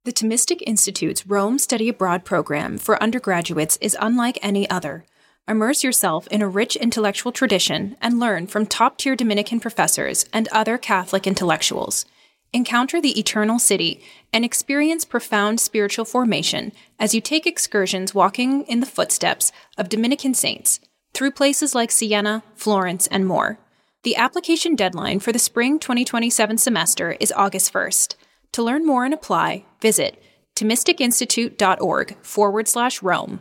The Thomistic Institute's Rome Study Abroad program for undergraduates is unlike any other. Immerse yourself in a rich intellectual tradition and learn from top-tier Dominican professors and other Catholic intellectuals. Encounter the Eternal City and experience profound spiritual formation as you take excursions walking in the footsteps of Dominican saints through places like Siena, Florence, and more. The application deadline for the spring 2027 semester is August 1st. To learn more and apply, visit ThomisticInstitute.org/Rome.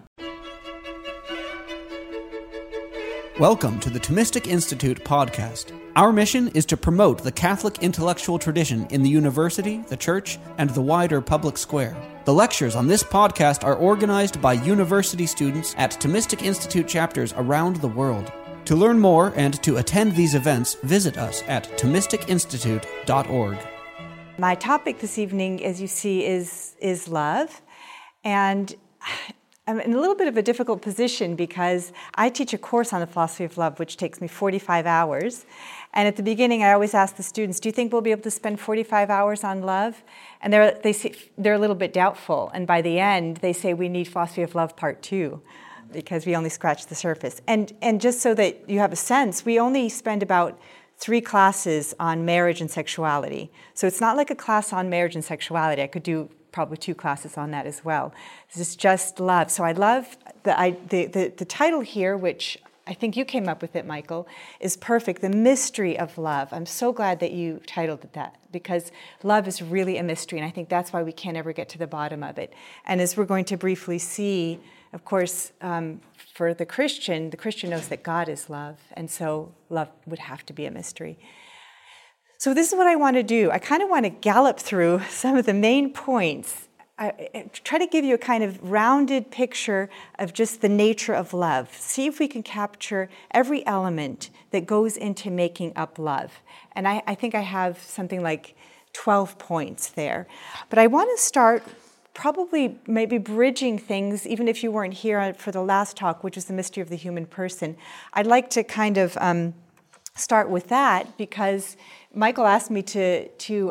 Welcome to the Thomistic Institute podcast. Our mission is to promote the Catholic intellectual tradition in the university, the church, and the wider public square. The lectures on this podcast are organized by university students at Thomistic Institute chapters around the world. To learn more and to attend these events, visit us at ThomisticInstitute.org. My topic this evening, as you see, is love. And I'm in a little bit of a difficult position because I teach a course on the philosophy of love, which takes me 45 hours. And at the beginning, I always ask the students, do you think we'll be able to spend 45 hours on love? And they're a little bit doubtful. And by the end, they say we need philosophy of love part 2 because we only scratched the surface. And just so that you have a sense, we only spend about 3 classes on marriage and sexuality. So it's not like a class on marriage and sexuality. I could do probably 2 classes on that as well. This is just love. So I love the title here, which I think you came up with it, Michael, is perfect. The mystery of love. I'm so glad that you titled it that because love is really a mystery, and I think that's why we can't ever get to the bottom of it. And as we're going to briefly see, of course, for the Christian knows that God is love, and so love would have to be a mystery. So this is what I want to do. I kind of want to gallop through some of the main points. I try to give you a kind of rounded picture of just the nature of love. See if we can capture every element that goes into making up love. And I think I have something like 12 points there. But I want to start probably maybe bridging things, even if you weren't here for the last talk, which is the mystery of the human person. I'd like to kind of start with that because Michael asked me to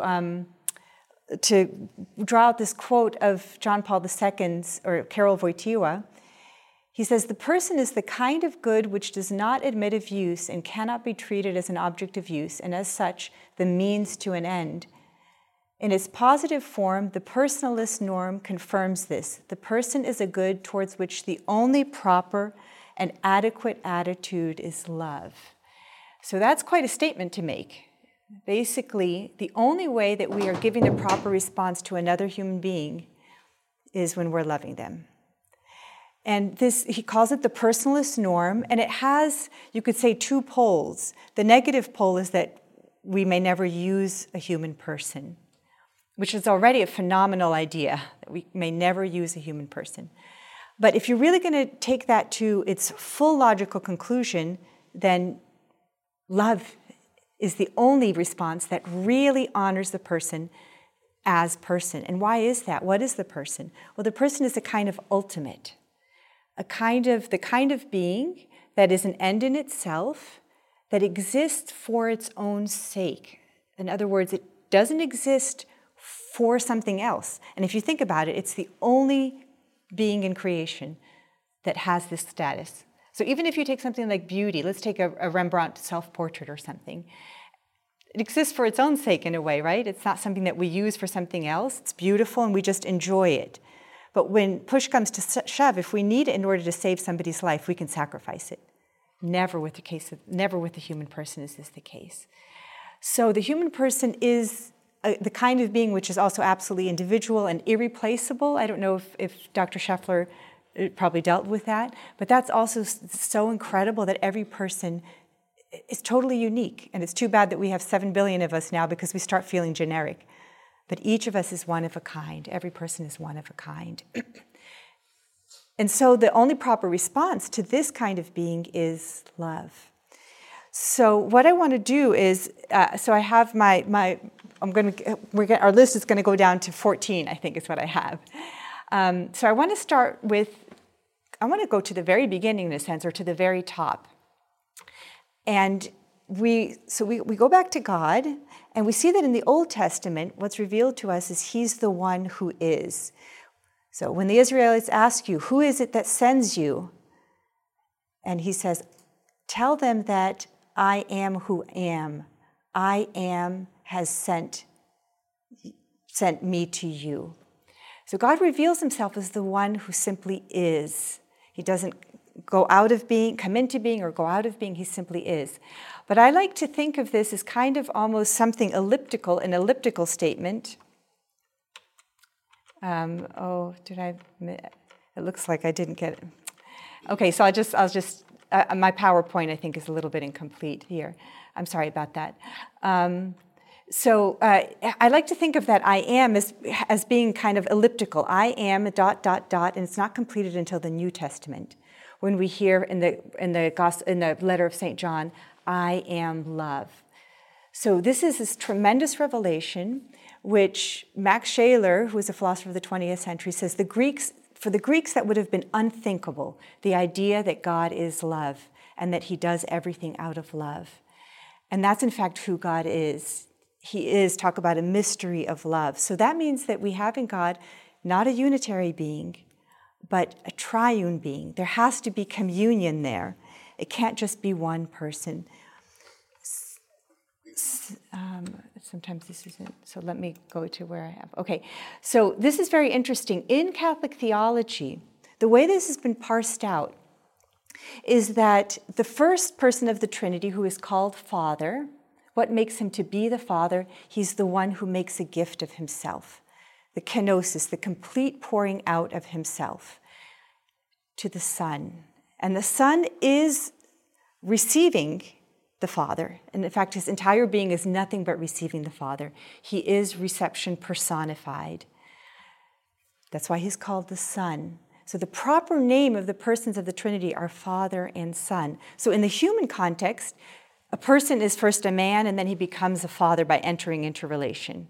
draw out this quote of John Paul II's, or Karol Wojtyła. He says, "The person is the kind of good which does not admit of use and cannot be treated as an object of use, and as such, the means to an end. In its positive form, the personalist norm confirms this. The person is a good towards which the only proper and adequate attitude is love." So that's quite a statement to make. Basically, the only way that we are giving the proper response to another human being is when we're loving them. And this, he calls it the personalist norm, and it has, you could say, 2 poles. The negative pole is that we may never use a human person, which is already a phenomenal idea, that we may never use a human person. But if you're really going to take that to its full logical conclusion, then love is the only response that really honors the person as person. And why is that? What is the person? Well, the person is a kind of ultimate, the kind of being that is an end in itself, that exists for its own sake. In other words, it doesn't exist for something else. And if you think about it, it's the only being in creation that has this status. So even if you take something like beauty, let's take a Rembrandt self-portrait or something. It exists for its own sake in a way, right? It's not something that we use for something else. It's beautiful and we just enjoy it. But when push comes to shove, if we need it in order to save somebody's life, we can sacrifice it. Never with the human person is this the case. So the human person is the kind of being which is also absolutely individual and irreplaceable. I don't know if Dr. Scheffler probably dealt with that, but that's also so incredible that every person is totally unique. And it's too bad that we have 7 billion of us now because we start feeling generic. But each of us is one of a kind. Every person is one of a kind. And so the only proper response to this kind of being is love. So what I want to do is, so I have our list is going to go down to 14, I think is what I have. So I want to go to the very beginning in a sense, or to the very top. And we go back to God, and we see that in the Old Testament, what's revealed to us is he's the one who is. So when the Israelites ask you, who is it that sends you? And he says, tell them that I am who am. I am has sent me to you. So God reveals himself as the one who simply is. He doesn't go out of being, come into being, or go out of being. He simply is. But I like to think of this as kind of almost something elliptical, an elliptical statement. It looks like I didn't get it. Okay, so I'll just my PowerPoint, I think, is a little bit incomplete here. I'm sorry about that. So I like to think of that I am as being kind of elliptical. I am a ... and it's not completed until the New Testament, when we hear in the letter of St. John, I am love. So this is this tremendous revelation, which Max Scheler, who is a philosopher of the 20th century, says for the Greeks that would have been unthinkable, the idea that God is love and that he does everything out of love. And that's in fact who God is. He is, talk about a mystery of love. So that means that we have in God not a unitary being, but a triune being. There has to be communion there. It can't just be one person. Sometimes this isn't, so let me go to where I have. Okay, so this is very interesting. In Catholic theology, the way this has been parsed out is that the first person of the Trinity, who is called Father, what makes him to be the Father? He's the one who makes a gift of himself. The kenosis, the complete pouring out of himself to the Son. And the Son is receiving the Father. And in fact, his entire being is nothing but receiving the Father. He is reception personified. That's why he's called the Son. So the proper name of the persons of the Trinity are Father and Son. So in the human context, a person is first a man and then he becomes a father by entering into relation.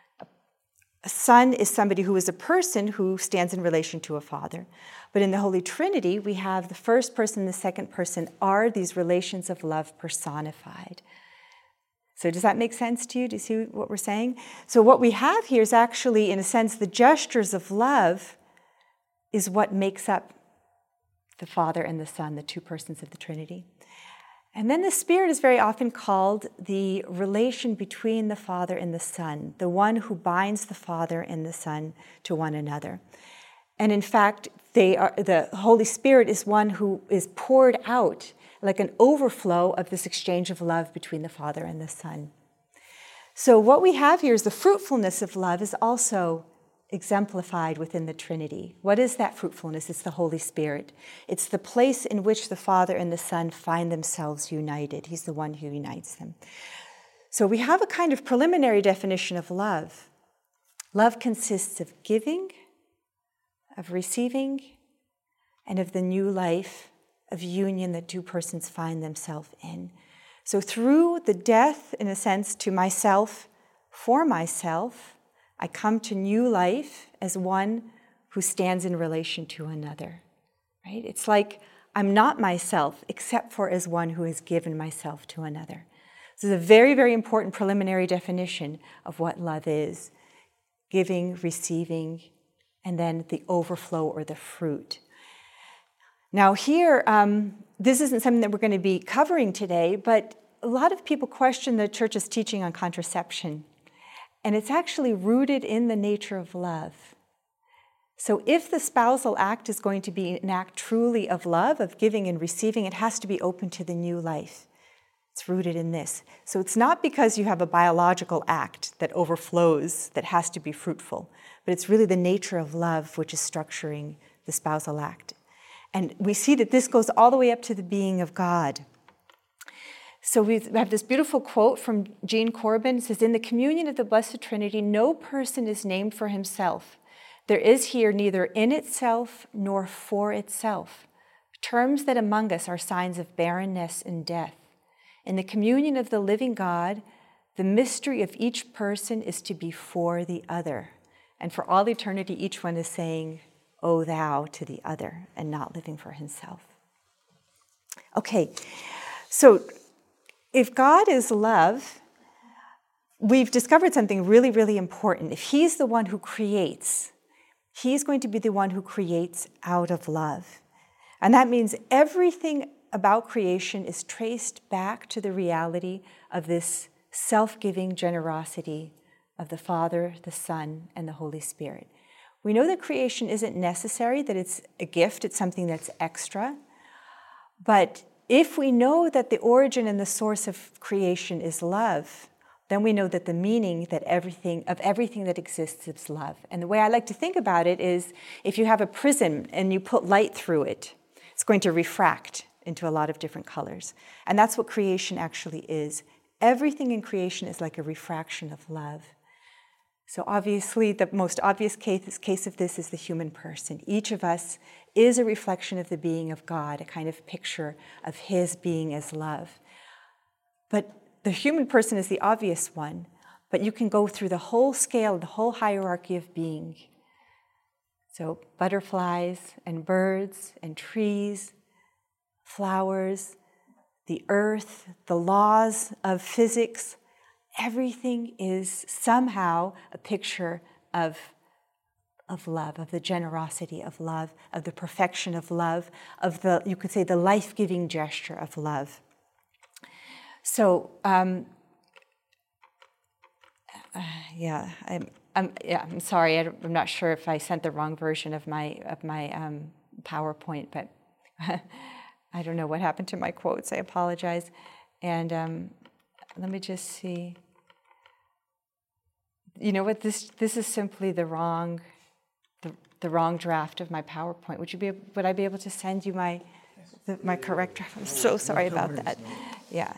A son is somebody who is a person who stands in relation to a father. But in the Holy Trinity, we have the first person and the second person are these relations of love personified. So does that make sense to you? Do you see what we're saying? So what we have here is actually, in a sense, the gestures of love is what makes up the Father and the Son, the two persons of the Trinity. And then the Spirit is very often called the relation between the Father and the Son, the one who binds the Father and the Son to one another. And in fact, the Holy Spirit is one who is poured out like an overflow of this exchange of love between the Father and the Son. So what we have here is the fruitfulness of love is also exemplified within the Trinity. What is that fruitfulness? It's the Holy Spirit. It's the place in which the Father and the Son find themselves united. He's the one who unites them. So we have a kind of preliminary definition of love. Love consists of giving, of receiving, and of the new life of union that two persons find themselves in. So through the death, in a sense, to myself, for myself, I come to new life as one who stands in relation to another, right? It's like I'm not myself except for as one who has given myself to another. This is a very, very important preliminary definition of what love is. Giving, receiving, and then the overflow or the fruit. Now here, this isn't something that we're going to be covering today, but a lot of people question the Church's teaching on contraception. And it's actually rooted in the nature of love. So if the spousal act is going to be an act truly of love, of giving and receiving, it has to be open to the new life. It's rooted in this. So it's not because you have a biological act that overflows that has to be fruitful, but it's really the nature of love which is structuring the spousal act. And we see that this goes all the way up to the being of God. So we have this beautiful quote from Jean Corbin. It says, in the communion of the Blessed Trinity, no person is named for himself. There is here neither in itself nor for itself. Terms that among us are signs of barrenness and death. In the communion of the living God, the mystery of each person is to be for the other. And for all eternity, each one is saying, O thou, to the other, and not living for himself. Okay, so if God is love, we've discovered something really, really important. If he's the one who creates, he's going to be the one who creates out of love. And that means everything about creation is traced back to the reality of this self-giving generosity of the Father, the Son, and the Holy Spirit. We know that creation isn't necessary, that it's a gift, it's something that's extra. But if we know that the origin and the source of creation is love, then we know that the meaning that everything that exists is love. And the way I like to think about it is, if you have a prism and you put light through it, it's going to refract into a lot of different colors. And that's what creation actually is. Everything in creation is like a refraction of love. So obviously, the most obvious case of this is the human person. Each of us is a reflection of the being of God, a kind of picture of his being as love. But the human person is the obvious one, but you can go through the whole scale, the whole hierarchy of being. So butterflies and birds and trees, flowers, the earth, the laws of physics, everything is somehow a picture of love, of the generosity of love, of the perfection of love, of the, you could say, the life-giving gesture of love. So, I'm sorry. I'm not sure if I sent the wrong version of my PowerPoint, but I don't know what happened to my quotes. I apologize. And let me just see. You know what? This is simply the wrong draft of my PowerPoint. Would I be able to send you my correct draft? I'm so sorry about that. Yeah.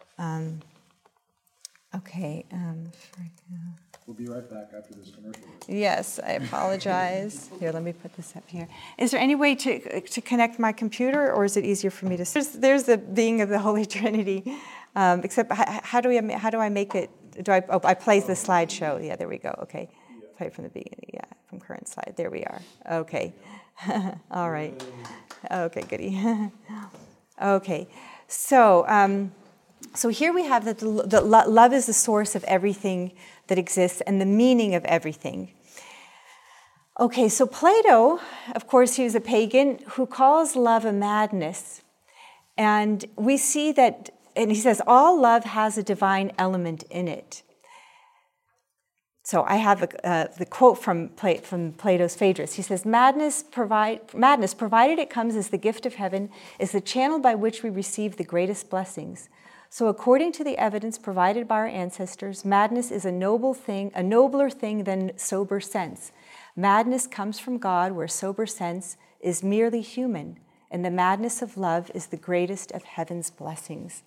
Okay. We'll be right back after this commercial. Yes, I apologize. Here, let me put this up here. Is there any way to connect my computer, or is it easier for me to? There's the being of the Holy Trinity. Except, how do I make it? I play the slideshow. Yeah, there we go. Okay, play from the beginning. Yeah, from current slide. There we are. Okay. All right. Okay, goody. Okay, so. So here we have that love is the source of everything that exists and the meaning of everything. Okay, so Plato, of course, he was a pagan who calls love a madness. And we see that, and he says, all love has a divine element in it. So I have the quote from Plato's Phaedrus. He says, madness, provided it comes as the gift of heaven, is the channel by which we receive the greatest blessings. So according to the evidence provided by our ancestors, madness is a nobler thing than sober sense. Madness comes from God, where sober sense is merely human, and the madness of love is the greatest of heaven's blessings.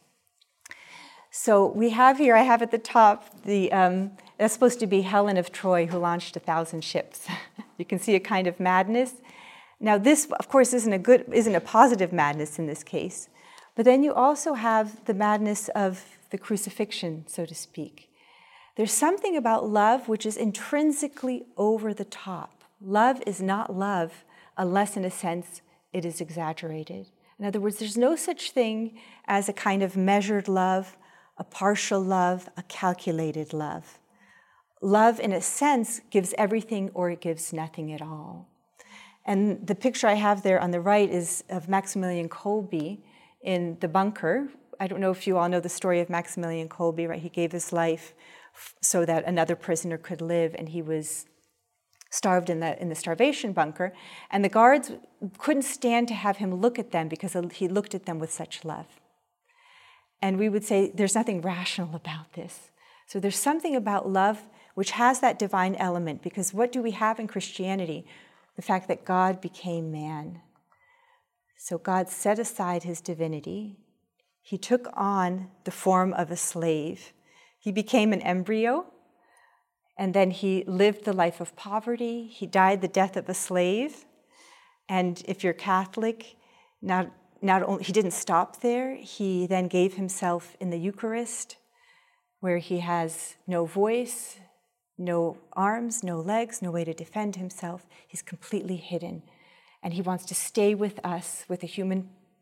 So we have here, I have at the top, that's supposed to be Helen of Troy, who launched 1,000 ships. You can see a kind of madness. Now this, of course, isn't a positive madness in this case. But then you also have the madness of the crucifixion, so to speak. There's something about love which is intrinsically over the top. Love is not love unless, in a sense, it is exaggerated. In other words, there's no such thing as a kind of measured love, a partial love, a calculated love. Love, in a sense, gives everything or it gives nothing at all. And the picture I have there on the right is of Maximilian Kolbe in the bunker. I don't know if you all know the story of Maximilian Kolbe, right? He gave his life so that another prisoner could live, and he was starved in the starvation bunker. And the guards couldn't stand to have him look at them because he looked at them with such love. And we would say there's nothing rational about this. So there's something about love which has that divine element, because what do we have in Christianity? The fact that God became man. So God set aside his divinity. He took on the form of a slave. He became an embryo, and then he lived the life of poverty. He died the death of a slave. And if you're Catholic, not only he didn't stop there, he then gave himself in the Eucharist, where he has no voice, no arms, no legs, no way to defend himself. He's completely hidden. And he wants to stay with us with a human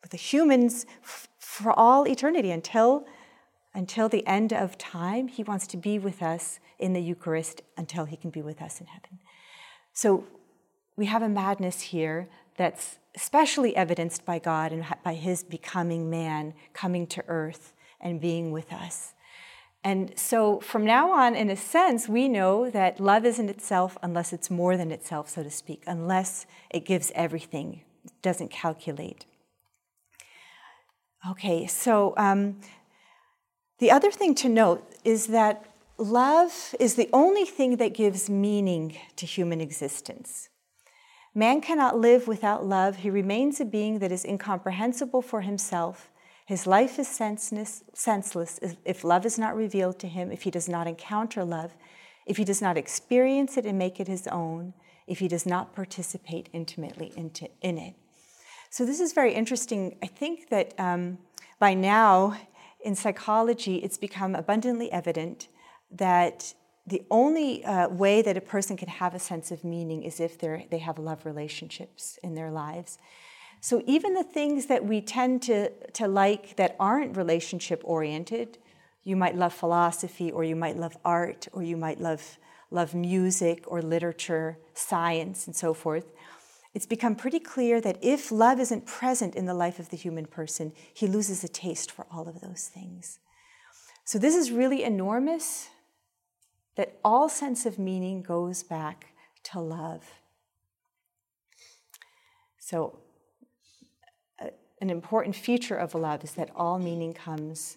with the humans for all eternity until the end of time. He wants to be with us in the Eucharist until he can be with us in heaven. So we have a madness here that's especially evidenced by God and by his becoming man, coming to earth and being with us. And so from now on, in a sense, we know that love isn't itself unless it's more than itself, so to speak, unless it gives everything, it doesn't calculate. Okay, so the other thing to note is that love is the only thing that gives meaning to human existence. Man cannot live without love. He remains a being that is incomprehensible for himself. His life is senseless if love is not revealed to him, if he does not encounter love, if he does not experience it and make it his own, if he does not participate intimately in it. So this is very interesting. I think that by now in psychology, it's become abundantly evident that the only way that a person can have a sense of meaning is if they have love relationships in their lives. So even the things that we tend to like that aren't relationship-oriented, you might love philosophy, or you might love art, or you might love music or literature, science, and so forth. It's become pretty clear that if love isn't present in the life of the human person, he loses a taste for all of those things. So this is really enormous, that all sense of meaning goes back to love. So an important feature of love is that all meaning comes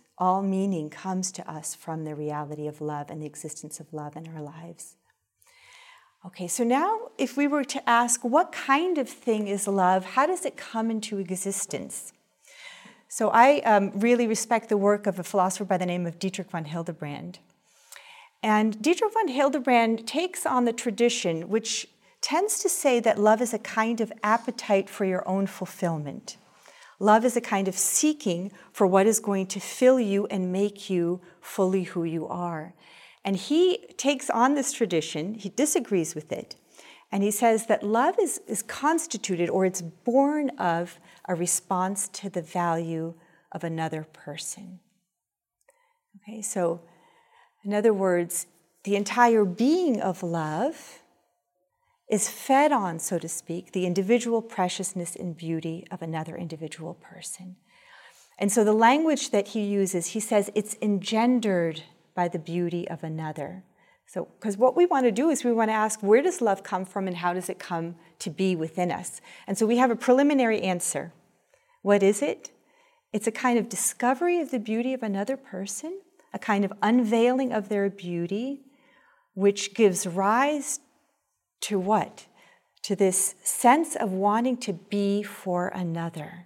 to us from the reality of love and the existence of love in our lives. Okay, so now if we were to ask, what kind of thing is love? How does it come into existence? So I really respect the work of a philosopher by the name of Dietrich von Hildebrand. And Dietrich von Hildebrand takes on the tradition which tends to say that love is a kind of appetite for your own fulfillment. Love is a kind of seeking for what is going to fill you and make you fully who you are. And he takes on this tradition, he disagrees with it, and he says that love is constituted, or it's born of, a response to the value of another person. Okay, so in other words, the entire being of love is fed on, so to speak, the individual preciousness and beauty of another individual person. And so the language that he uses, he says it's engendered by the beauty of another. So, because what we want to do is we want to ask, where does love come from and how does it come to be within us? And so we have a preliminary answer. What is it? It's a kind of discovery of the beauty of another person, a kind of unveiling of their beauty, which gives rise to what? To this sense of wanting to be for another,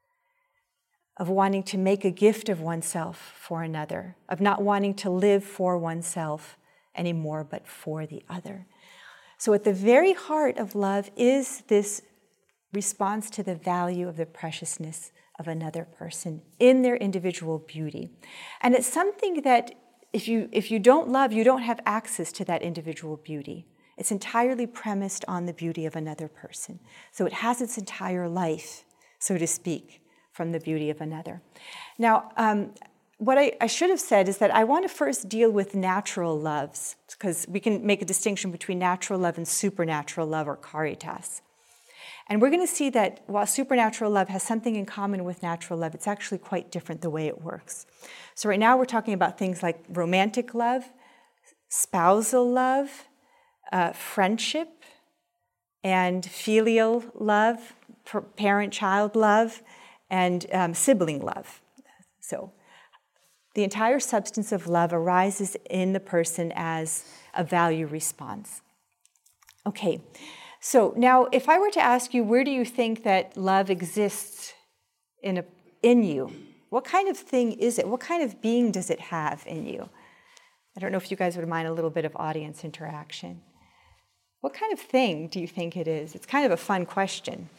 of wanting to make a gift of oneself for another, of not wanting to live for oneself anymore, but for the other. So at the very heart of love is this response to the value of the preciousness of another person in their individual beauty. And it's something that if you don't love, you don't have access to that individual beauty. It's entirely premised on the beauty of another person. So it has its entire life, so to speak, from the beauty of another. Now, what I should have said is that I want to first deal with natural loves, because we can make a distinction between natural love and supernatural love, or caritas. And we're going to see that while supernatural love has something in common with natural love, it's actually quite different the way it works. So right now we're talking about things like romantic love, spousal love, friendship, and filial love, parent-child love, and sibling love. So the entire substance of love arises in the person as a value response. Okay. So now, if I were to ask you, where do you think that love exists in you? What kind of thing is it? What kind of being does it have in you? I don't know if you guys would mind a little bit of audience interaction. What kind of thing do you think it is? It's kind of a fun question.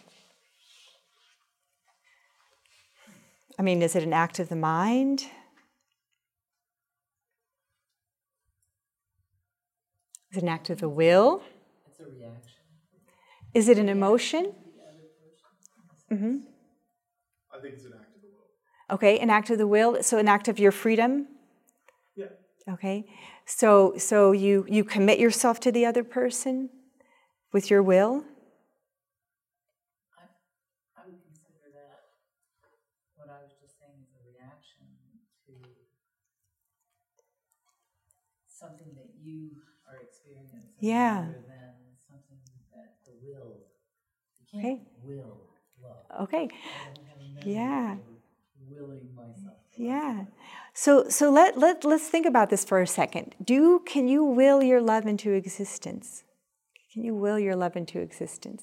I mean, is it an act of the mind? Is it an act of the will? It's a reaction. Is it an emotion? Mm-hmm. I think it's an act of the will. Okay, an act of the will, so an act of your freedom? Yeah. Okay, so you commit yourself to the other person with your will? I would consider that what I was just saying is a reaction to something that you are experiencing rather than something that the will. You can't will love. Okay. I don't have a memory of willing myself to love somebody. So let's think about this for a second. Can you will your love into existence? Can you will your love into existence?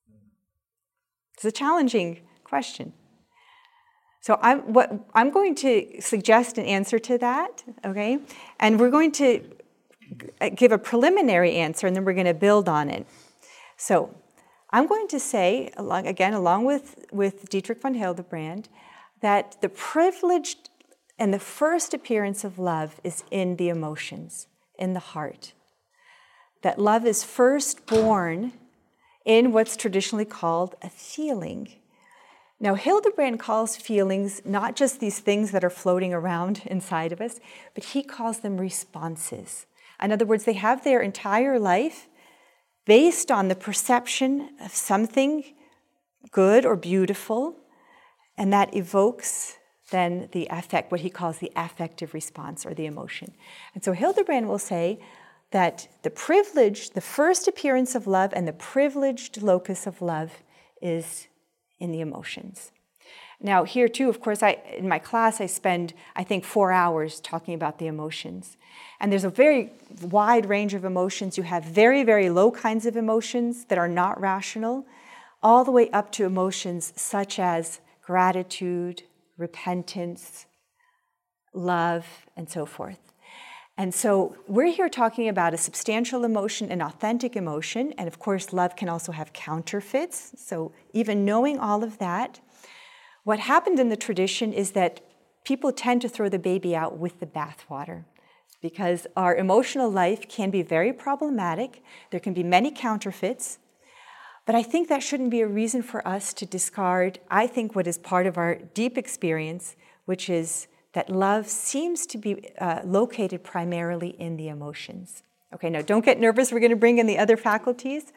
It's a challenging question. So I'm going to suggest an answer to that, okay? And we're going to give a preliminary answer, and then we're going to build on it. So I'm going to say, along with Dietrich von Hildebrand, that the privileged and the first appearance of love is in the emotions, in the heart. That love is first born in what's traditionally called a feeling. Now, Hildebrand calls feelings not just these things that are floating around inside of us, but he calls them responses. In other words, they have their entire life based on the perception of something good or beautiful, and that evokes then the affect, what he calls the affective response or the emotion. And so Hildebrand will say that the first appearance of love and the privileged locus of love is in the emotions. Now here too, of course, in my class I spend, I think, 4 hours talking about the emotions. And there's a very wide range of emotions. You have very, very low kinds of emotions that are not rational, all the way up to emotions such as gratitude, repentance, love, and so forth. And so we're here talking about a substantial emotion, an authentic emotion, and of course love can also have counterfeits. So even knowing all of that, what happened in the tradition is that people tend to throw the baby out with the bathwater because our emotional life can be very problematic. There can be many counterfeits. But I think that shouldn't be a reason for us to discard, I think, what is part of our deep experience, which is that love seems to be located primarily in the emotions. Okay, now don't get nervous. We're going to bring in the other faculties.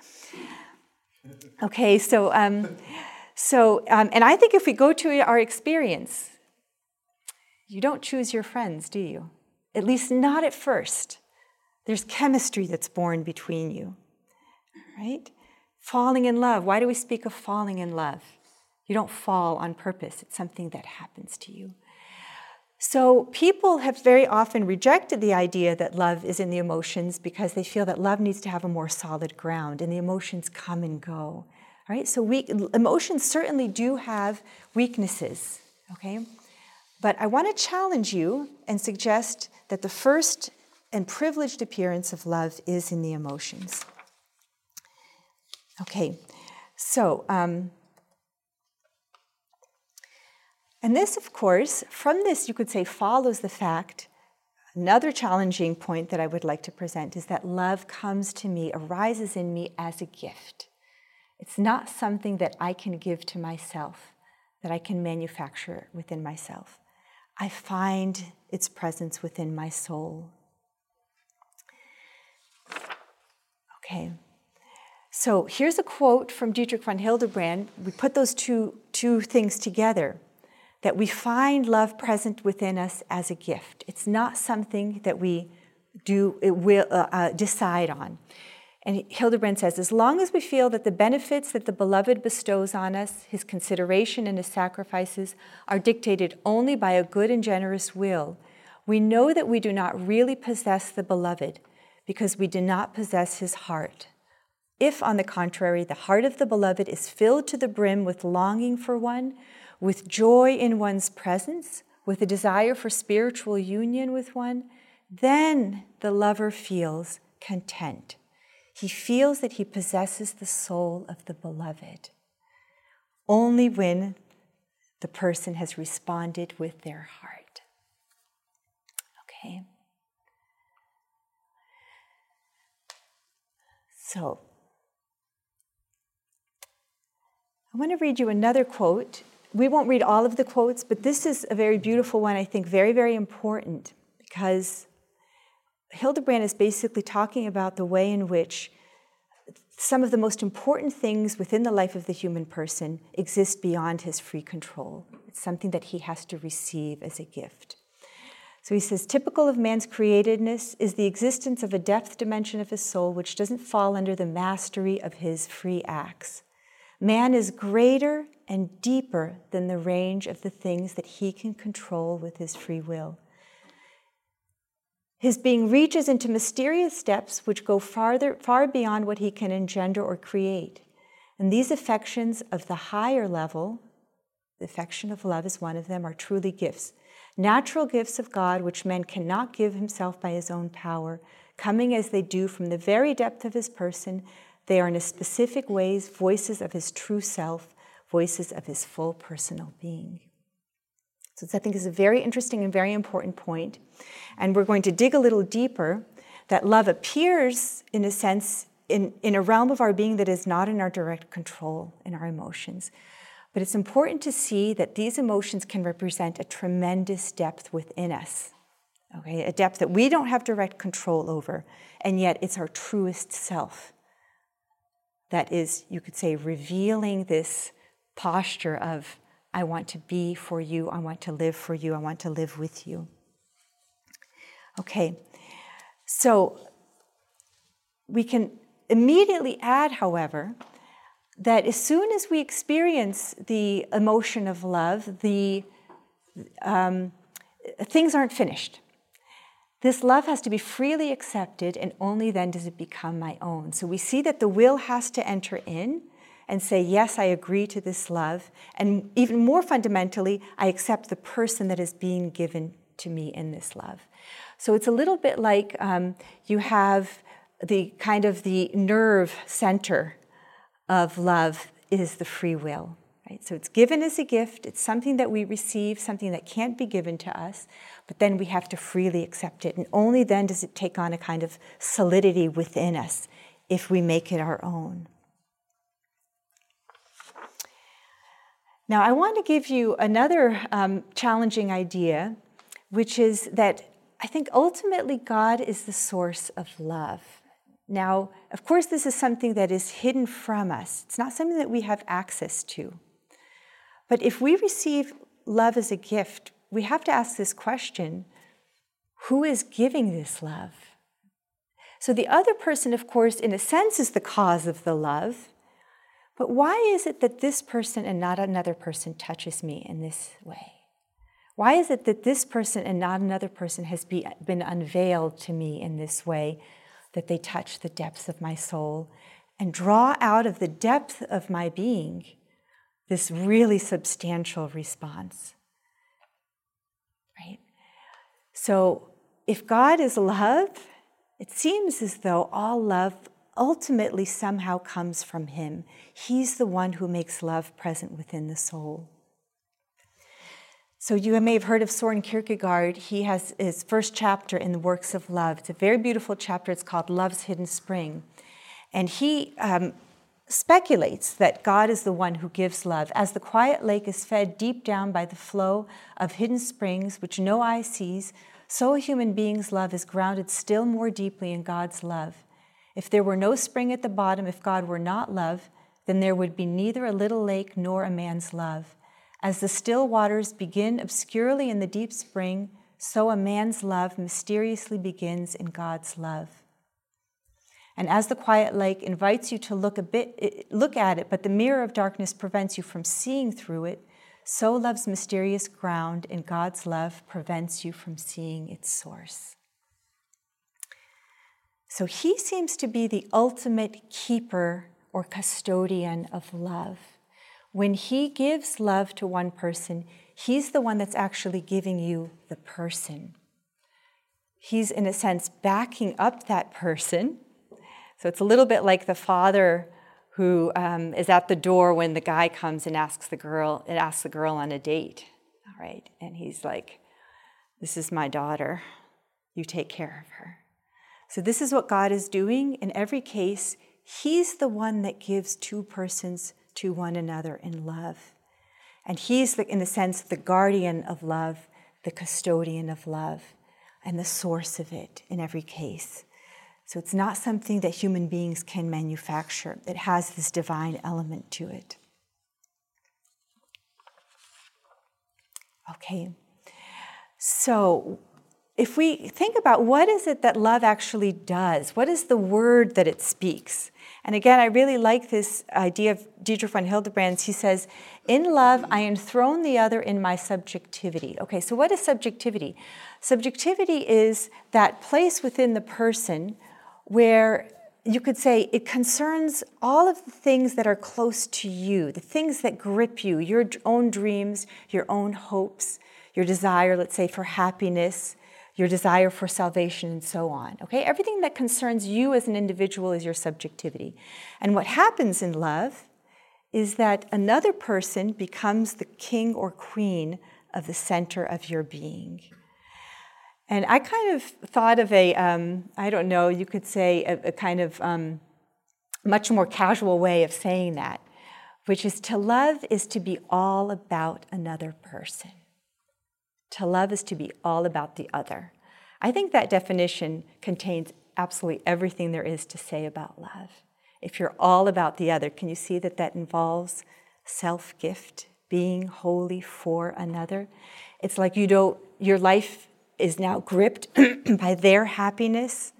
Okay, and I think if we go to our experience, you don't choose your friends, do you? At least not at first. There's chemistry that's born between you, right? Falling in love. Why do we speak of falling in love? You don't fall on purpose. It's something that happens to you. So people have very often rejected the idea that love is in the emotions because they feel that love needs to have a more solid ground and the emotions come and go. Right? So emotions certainly do have weaknesses, okay? But I want to challenge you and suggest that the first and privileged appearance of love is in the emotions. Okay, so, and this, of course, from this you could say follows the fact, another challenging point that I would like to present is that love comes to me, arises in me as a gift. It's not something that I can give to myself, that I can manufacture within myself. I find its presence within my soul. Okay. So here's a quote from Dietrich von Hildebrand. We put those two things together, that we find love present within us as a gift. It's not something that we decide on. And Hildebrand says, as long as we feel that the benefits that the beloved bestows on us, his consideration and his sacrifices, are dictated only by a good and generous will, we know that we do not really possess the beloved because we do not possess his heart. If, on the contrary, the heart of the beloved is filled to the brim with longing for one, with joy in one's presence, with a desire for spiritual union with one, then the lover feels content. He feels that he possesses the soul of the beloved only when the person has responded with their heart. Okay? So, I want to read you another quote we won't read all of the quotes, but this is a very beautiful one, I think, very, very important, because Hildebrand is basically talking about the way in which some of the most important things within the life of the human person exist beyond his free control. It's something that he has to receive as a gift. So he says, typical of man's createdness is the existence of a depth dimension of his soul which doesn't fall under the mastery of his free acts. Man is greater and deeper than the range of the things that he can control with his free will. His being reaches into mysterious depths which go far beyond what he can engender or create. And these affections of the higher level, the affection of love is one of them, are truly gifts. Natural gifts of God which man cannot give himself by his own power, coming as they do from the very depth of his person. They are in a specific ways voices of his true self, voices of his full personal being. So this, I think, is a very interesting and very important point. And we're going to dig a little deeper, that love appears, in a sense, in a realm of our being that is not in our direct control, in our emotions. But it's important to see that these emotions can represent a tremendous depth within us, okay? A depth that we don't have direct control over, and yet it's our truest self. That is, you could say, revealing this posture of, I want to be for you, I want to live for you, I want to live with you. Okay, so we can immediately add, however, that as soon as we experience the emotion of love, things aren't finished. This love has to be freely accepted, and only then does it become my own. So we see that the will has to enter in and say, yes, I agree to this love. And even more fundamentally, I accept the person that is being given to me in this love. So it's a little bit like you have the kind of the nerve center of love is the free will. Right? So it's given as a gift. It's something that we receive, something that can't be given to us, but then we have to freely accept it. And only then does it take on a kind of solidity within us if we make it our own. Now, I want to give you another challenging idea, which is that I think ultimately God is the source of love. Now, of course, this is something that is hidden from us. It's not something that we have access to. But if we receive love as a gift, we have to ask this question, who is giving this love? So the other person, of course, in a sense, is the cause of the love. But why is it that this person and not another person touches me in this way? Why is it that this person and not another person has been unveiled to me in this way, that they touch the depths of my soul and draw out of the depth of my being this really substantial response? Right? So if God is love, it seems as though all love ultimately somehow comes from him. He's the one who makes love present within the soul. So you may have heard of Søren Kierkegaard. He has his first chapter in the Works of Love. It's a very beautiful chapter. It's called Love's Hidden Spring. And he speculates that God is the one who gives love. As the quiet lake is fed deep down by the flow of hidden springs, which no eye sees, so a human being's love is grounded still more deeply in God's love. If there were no spring at the bottom, if God were not love, then there would be neither a little lake nor a man's love. As the still waters begin obscurely in the deep spring, so a man's love mysteriously begins in God's love. And as the quiet lake invites you to look at it, but the mirror of darkness prevents you from seeing through it, so love's mysterious ground in God's love prevents you from seeing its source. So he seems to be the ultimate keeper or custodian of love. When he gives love to one person, he's the one that's actually giving you the person. He's, in a sense, backing up that person. So it's a little bit like the father who is at the door when the guy comes and asks the girl on a date. All right, and he's like, "This is my daughter. You take care of her." So this is what God is doing in every case. He's the one that gives two persons to one another in love. And he's, in a sense, the guardian of love, the custodian of love, and the source of it in every case. So it's not something that human beings can manufacture. It has this divine element to it. Okay. So if we think about what is it that love actually does, what is the word that it speaks? And again, I really like this idea of Dietrich von Hildebrand's. He says, in love, I enthrone the other in my subjectivity. Okay, so what is subjectivity? Subjectivity is that place within the person where you could say it concerns all of the things that are close to you, the things that grip you, your own dreams, your own hopes, your desire, let's say, for happiness, your desire for salvation, and so on. Okay, everything that concerns you as an individual is your subjectivity. And what happens in love is that another person becomes the king or queen of the center of your being. And I kind of thought of I don't know, you could say a kind of much more casual way of saying that, which is to love is to be all about another person. To love is to be all about the other. I think that definition contains absolutely everything there is to say about love. If you're all about the other, can you see that that involves self-gift, being wholly for another? It's like your life is now gripped by their happiness,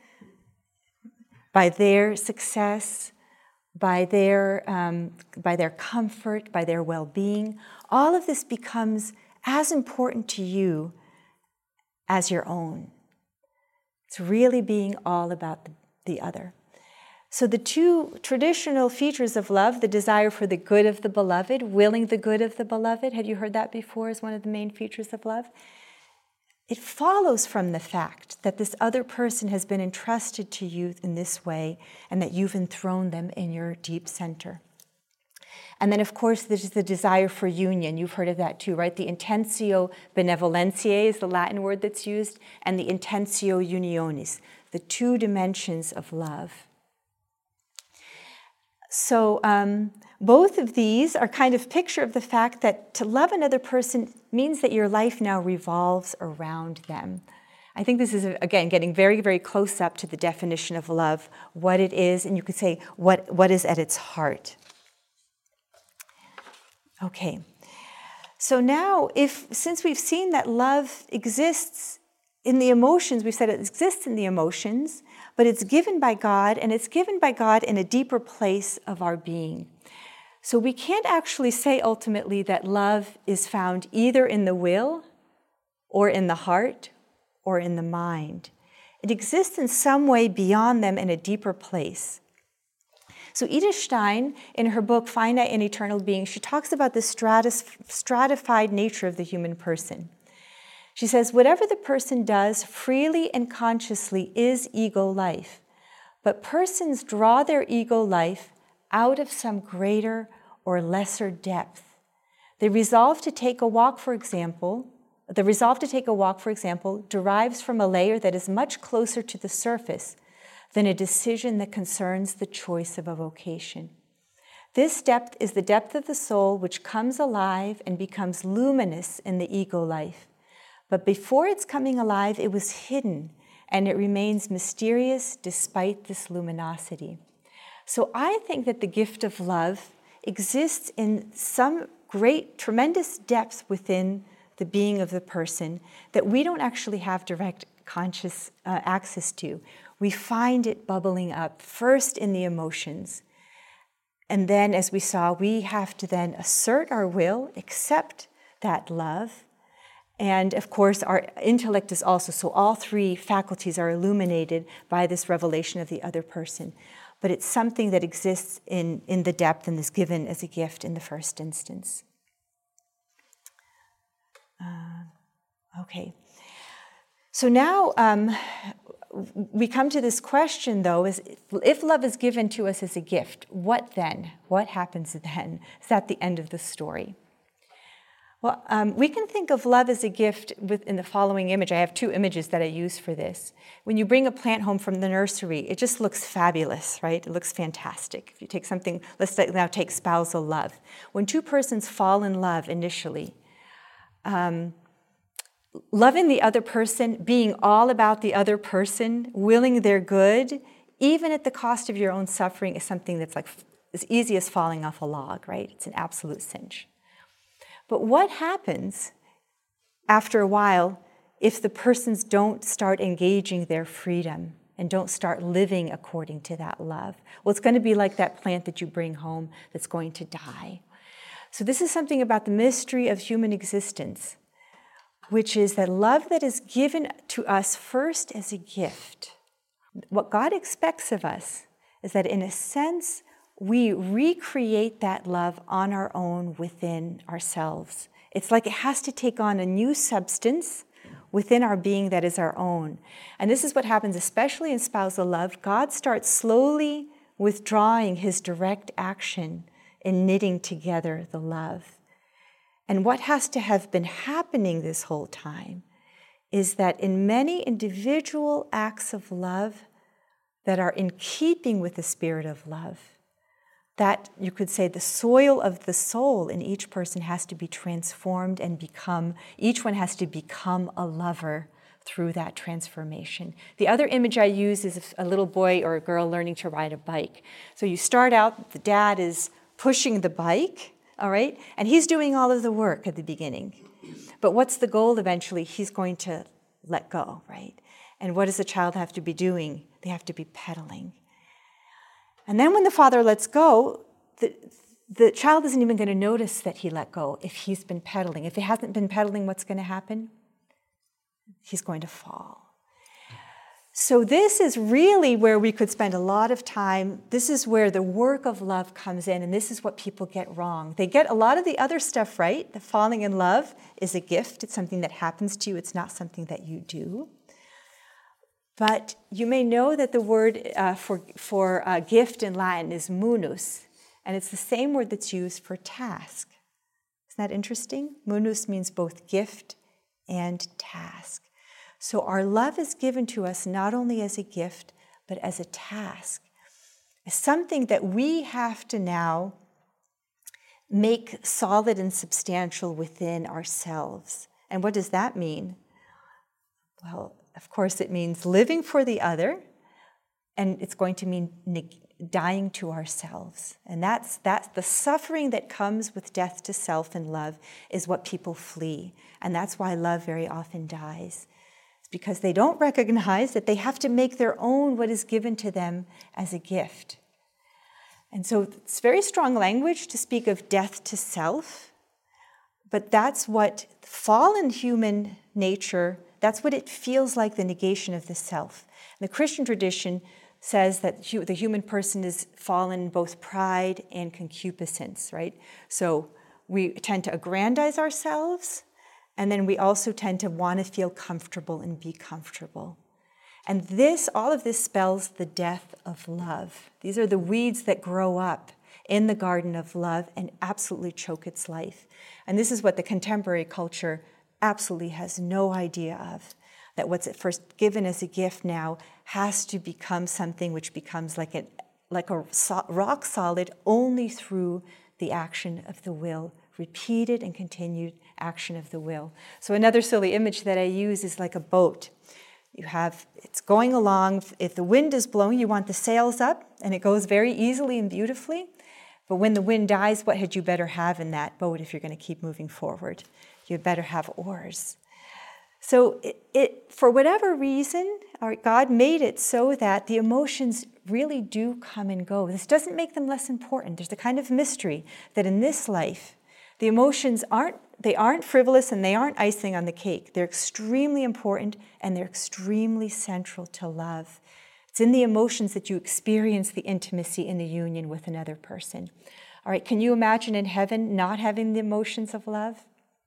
by their success, by their comfort, by their well-being. All of this becomes as important to you as your own. It's really being all about the other. So the two traditional features of love, the desire for the good of the beloved, willing the good of the beloved, had you heard that before as one of the main features of love? It follows from the fact that this other person has been entrusted to you in this way and that you've enthroned them in your deep center. And then, of course, there's the desire for union. You've heard of that too, right? The intentio benevolentiae is the Latin word that's used, and the intentio unionis, the two dimensions of love. So both of these are kind of picture of the fact that to love another person means that your life now revolves around them. I think this is, again, getting very, very close up to the definition of love, what it is, and you could say what is at its heart. Okay, so now since we've seen that love exists in the emotions, we've said it exists in the emotions, but it's given by God, and it's given by God in a deeper place of our being. So we can't actually say ultimately that love is found either in the will or in the heart or in the mind. It exists in some way beyond them in a deeper place. So Edith Stein, in her book Finite and Eternal Being, she talks about the stratified nature of the human person. She says, whatever the person does freely and consciously is ego life, but persons draw their ego life out of some greater or lesser depth. The resolve to take a walk, for example, derives from a layer that is much closer to the surface than a decision that concerns the choice of a vocation. This depth is the depth of the soul which comes alive and becomes luminous in the ego life. But before its coming alive, it was hidden, and it remains mysterious despite this luminosity. So I think that the gift of love exists in some great, tremendous depth within the being of the person that we don't actually have direct conscious access to. We find it bubbling up, first in the emotions. And then, as we saw, we have to then assert our will, accept that love. And of course, our intellect is also, so all three faculties are illuminated by this revelation of the other person. But it's something that exists in the depth and is given as a gift in the first instance. Okay. So now we come to this question, though, is if love is given to us as a gift, what then? What happens then? Is that the end of the story? Well, we can think of love as a gift in the following image. I have two images that I use for this. When you bring a plant home from the nursery, it just looks fabulous, right? It looks fantastic. If you take something, let's now take spousal love. When two persons fall in love initially, loving the other person, being all about the other person, willing their good, even at the cost of your own suffering, is something that's like as easy as falling off a log, right? It's an absolute cinch. But what happens after a while if the persons don't start engaging their freedom and don't start living according to that love? Well, it's going to be like that plant that you bring home that's going to die. So this is something about the mystery of human existence, which is that love that is given to us first as a gift. What God expects of us is that, in a sense, we recreate that love on our own within ourselves. It's like it has to take on a new substance within our being that is our own. And this is what happens, especially in spousal love. God starts slowly withdrawing his direct action in knitting together the love. And what has to have been happening this whole time is that in many individual acts of love that are in keeping with the spirit of love, that you could say the soil of the soul in each person has to be transformed and each one has to become a lover through that transformation. The other image I use is a little boy or a girl learning to ride a bike. So you start out, the dad is pushing the bike, all right? And he's doing all of the work at the beginning. But what's the goal eventually? He's going to let go, right? And what does the child have to be doing? They have to be pedaling. And then when the father lets go, the child isn't even going to notice that he let go if he's been pedaling. If he hasn't been pedaling, what's going to happen? He's going to fall. So this is really where we could spend a lot of time. This is where the work of love comes in, and this is what people get wrong. They get a lot of the other stuff right. The falling in love is a gift. It's something that happens to you. It's not something that you do. But you may know that the word for gift in Latin is munus, and it's the same word that's used for task. Isn't that interesting? Munus means both gift and task. So our love is given to us not only as a gift, but as a task. It's something that we have to now make solid and substantial within ourselves. And what does that mean? Well, of course, it means living for the other, and it's going to mean dying to ourselves. And that's the suffering that comes with death to self and love is what people flee. And that's why love very often dies. It's because they don't recognize that they have to make their own what is given to them as a gift. And so it's very strong language to speak of death to self, but that's what fallen human nature, that's what it feels like, the negation of the self. And the Christian tradition says that the human person is fallen in both pride and concupiscence, right? So we tend to aggrandize ourselves, and then we also tend to want to feel comfortable and be comfortable. And all of this spells the death of love. These are the weeds that grow up in the garden of love and absolutely choke its life. And this is what the contemporary culture absolutely has no idea of, that what's at first given as a gift now has to become something which becomes like a rock solid only through the action of the will, repeated and continued action of the will. So another silly image that I use is like a boat. It's going along. If the wind is blowing, you want the sails up, and it goes very easily and beautifully. But when the wind dies, what had you better have in that boat if you're going to keep moving forward? You'd better have oars. So for whatever reason, God made it so that the emotions really do come and go. This doesn't make them less important. There's a kind of mystery that in this life, the emotions aren't frivolous and they aren't icing on the cake. They're extremely important and they're extremely central to love. It's in the emotions that you experience the intimacy in the union with another person. All right, can you imagine in heaven not having the emotions of love?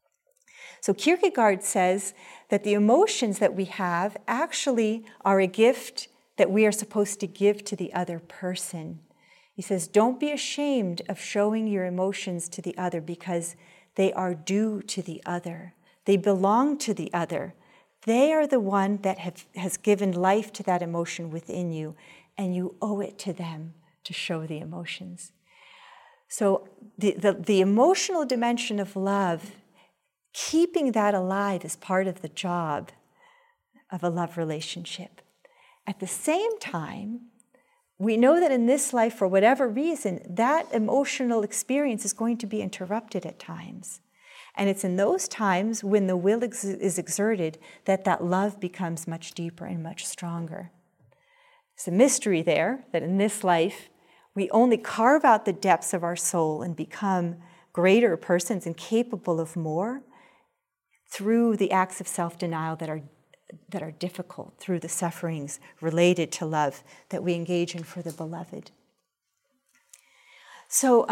So Kierkegaard says that the emotions that we have actually are a gift that we are supposed to give to the other person. He says, don't be ashamed of showing your emotions to the other because They are due to the other. They belong to the other. They are the one that has given life to that emotion within you, and you owe it to them to show the emotions. So the emotional dimension of love, keeping that alive is part of the job of a love relationship. At the same time, we know that in this life, for whatever reason, that emotional experience is going to be interrupted at times. And it's in those times when the will is exerted that love becomes much deeper and much stronger. There's a mystery there, that in this life, we only carve out the depths of our soul and become greater persons and capable of more through the acts of self-denial that are difficult, through the sufferings related to love that we engage in for the beloved. So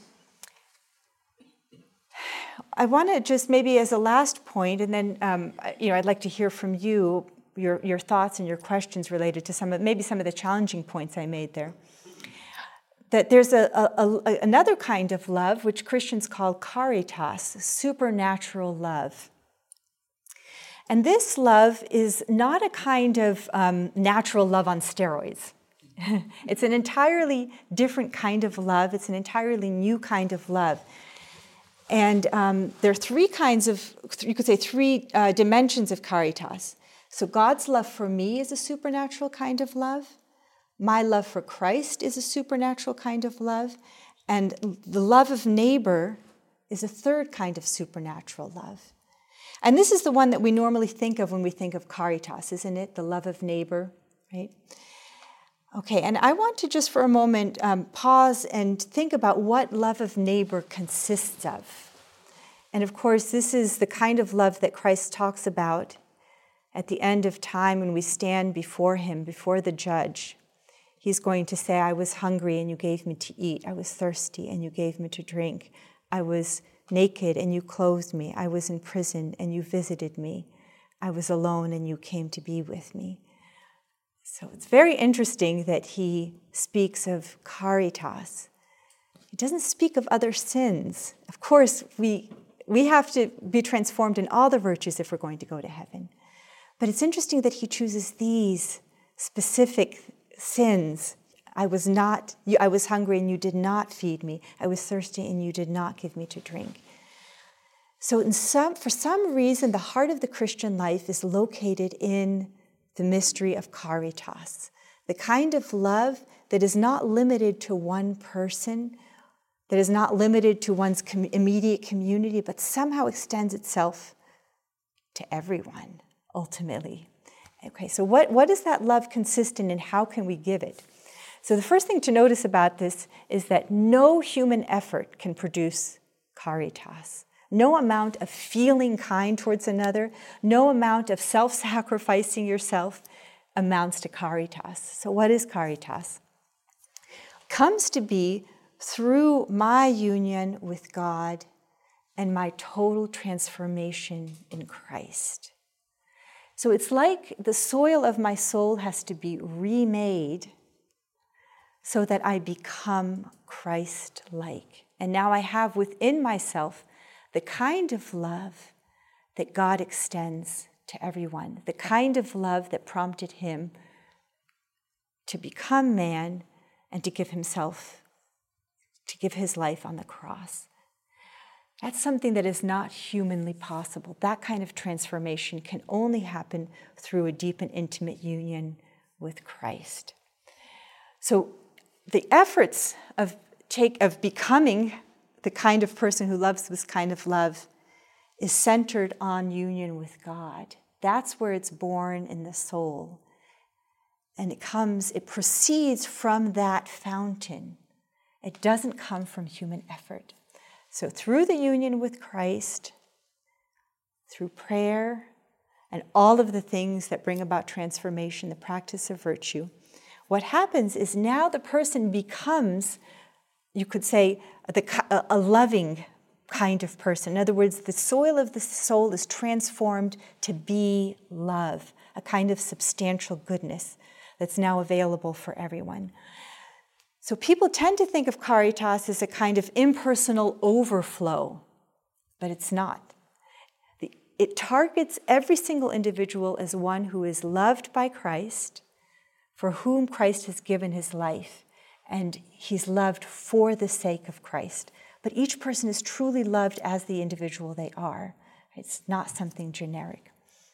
I want to just maybe as a last point, and then I'd like to hear from you, your thoughts and your questions related to some of the challenging points I made there. That there's another kind of love which Christians call caritas, supernatural love. And this love is not a kind of natural love on steroids. It's an entirely different kind of love. It's an entirely new kind of love. And there are three dimensions of caritas. So God's love for me is a supernatural kind of love. My love for Christ is a supernatural kind of love. And the love of neighbor is a third kind of supernatural love. And this is the one that we normally think of when we think of caritas, isn't it? The love of neighbor, right? Okay, and I want to just for a moment pause and think about what love of neighbor consists of. And of course, this is the kind of love that Christ talks about at the end of time when we stand before him, before the judge. He's going to say, I was hungry and you gave me to eat. I was thirsty and you gave me to drink. I was naked and you clothed me. I was in prison and you visited me. I was alone and you came to be with me. So it's very interesting that he speaks of caritas. He doesn't speak of other sins. Of course, we have to be transformed in all the virtues if we're going to go to heaven. But it's interesting that he chooses these specific sins. I was hungry and you did not feed me. I was thirsty and you did not give me to drink. So for some reason, the heart of the Christian life is located in the mystery of caritas, the kind of love that is not limited to one person, that is not limited to one's immediate community, but somehow extends itself to everyone, ultimately. Okay, so what does that love consist in and how can we give it? So the first thing to notice about this is that no human effort can produce caritas. No amount of feeling kind towards another, no amount of self-sacrificing yourself amounts to caritas. So what is caritas? Comes to be through my union with God and my total transformation in Christ. So it's like the soil of my soul has to be remade so that I become Christ-like. And now I have within myself the kind of love that God extends to everyone, the kind of love that prompted him to become man and to give his life on the cross. That's something that is not humanly possible. That kind of transformation can only happen through a deep and intimate union with Christ. So the efforts of becoming the kind of person who loves this kind of love is centered on union with God. That's where it's born in the soul. And it proceeds from that fountain. It doesn't come from human effort. So through the union with Christ, through prayer, and all of the things that bring about transformation, the practice of virtue, what happens is now the person becomes, you could say, a loving kind of person. In other words, the soil of the soul is transformed to be love, a kind of substantial goodness that's now available for everyone. So people tend to think of caritas as a kind of impersonal overflow but it's not. It targets every single individual as one who is loved by Christ, for whom Christ has given his life, and he's loved for the sake of Christ. But each person is truly loved as the individual they are. It's not something generic.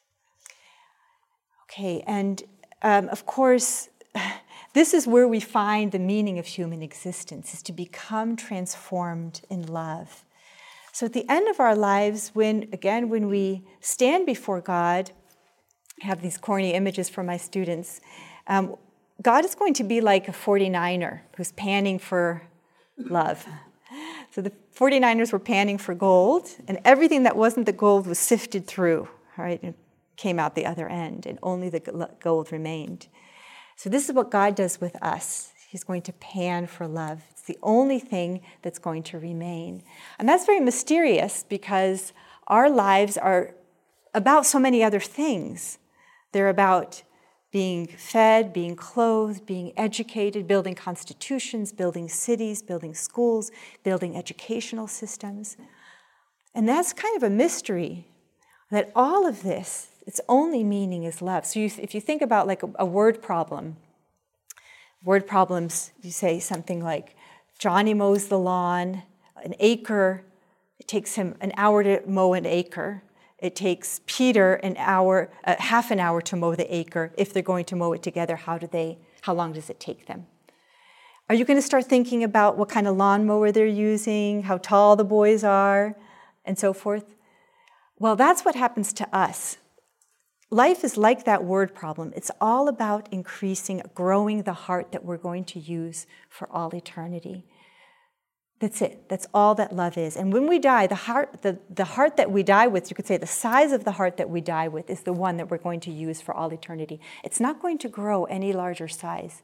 Okay, and of course, this is where we find the meaning of human existence, is to become transformed in love. So at the end of our lives, when we stand before God, I have these corny images for my students, God is going to be like a 49er who's panning for love. So the 49ers were panning for gold, and everything that wasn't the gold was sifted through, right, and came out the other end, and only the gold remained. So this is what God does with us. He's going to pan for love. It's the only thing that's going to remain. And that's very mysterious because our lives are about so many other things. They're about being fed, being clothed, being educated, building constitutions, building cities, building schools, building educational systems. And that's kind of a mystery, that all of this, its only meaning is love. So if you think about like a word problem, word problems, you say something like, Johnny mows the lawn, an acre, it takes him an hour to mow an acre. It takes Peter half an hour to mow the acre. If they're going to mow it together, how long does it take them? Are you going to start thinking about what kind of lawnmower they're using, how tall the boys are, and so forth? Well, that's what happens to us. Life is like that word problem. It's all about growing the heart that we're going to use for all eternity. That's it. That's all that love is. And when we die, the heart that we die with, you could say the size of the heart that we die with is the one that we're going to use for all eternity. It's not going to grow any larger size.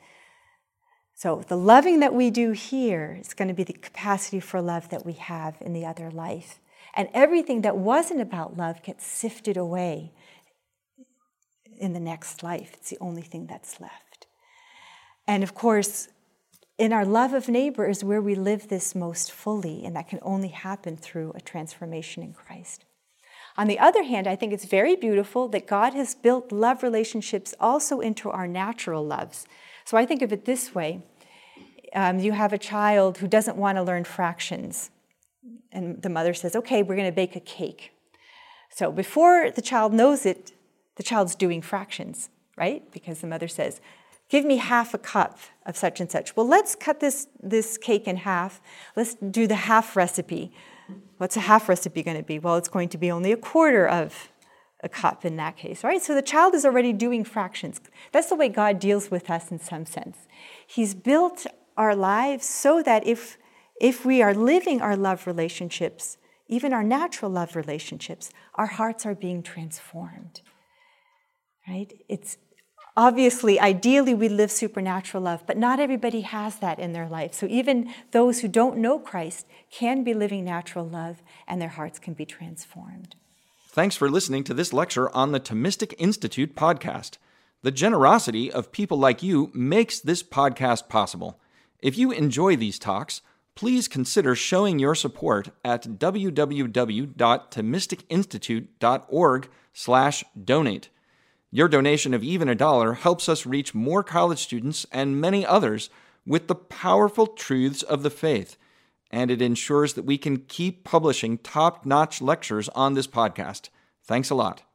So the loving that we do here is going to be the capacity for love that we have in the other life. And everything that wasn't about love gets sifted away in the next life. It's the only thing that's left. And of course, in our love of neighbor is where we live this most fully, and that can only happen through a transformation in Christ. On the other hand, I think it's very beautiful that God has built love relationships also into our natural loves. So I think of it this way. You have a child who doesn't want to learn fractions, and the mother says, okay, we're going to bake a cake. So before the child knows it, the child's doing fractions, right? Because the mother says, give me half a cup of such and such. Well, let's cut this cake in half. Let's do the half recipe. What's a half recipe going to be? Well, it's going to be only a quarter of a cup in that case, right? So the child is already doing fractions. That's the way God deals with us in some sense. He's built our lives so that if we are living our love relationships, even our natural love relationships, our hearts are being transformed. Right? It's obviously, ideally, we live supernatural love, but not everybody has that in their life. So even those who don't know Christ can be living natural love, and their hearts can be transformed. Thanks for listening to this lecture on the Thomistic Institute podcast. The generosity of people like you makes this podcast possible. If you enjoy these talks, please consider showing your support at www.thomisticinstitute.org/donate. Your donation of even $1 helps us reach more college students and many others with the powerful truths of the faith, and it ensures that we can keep publishing top-notch lectures on this podcast. Thanks a lot.